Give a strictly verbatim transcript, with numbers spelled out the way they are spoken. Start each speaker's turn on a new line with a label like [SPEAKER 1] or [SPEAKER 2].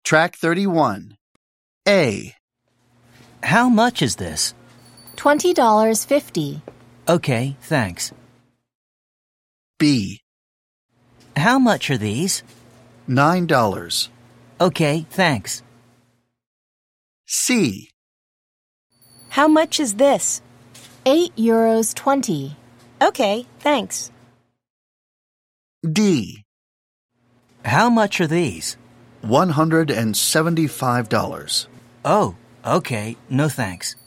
[SPEAKER 1] Track thirty-one. A.
[SPEAKER 2] How much is this?
[SPEAKER 3] twenty dollars and fifty cents.
[SPEAKER 2] Okay, thanks.
[SPEAKER 1] B.
[SPEAKER 2] How much are these?
[SPEAKER 1] nine dollars.
[SPEAKER 2] Okay, thanks.
[SPEAKER 1] C.
[SPEAKER 4] How much is this?
[SPEAKER 3] eight euros twenty.
[SPEAKER 4] Okay, thanks.
[SPEAKER 1] D.
[SPEAKER 2] How much are these?
[SPEAKER 1] one hundred seventy-five dollars.
[SPEAKER 2] Oh, okay, no thanks.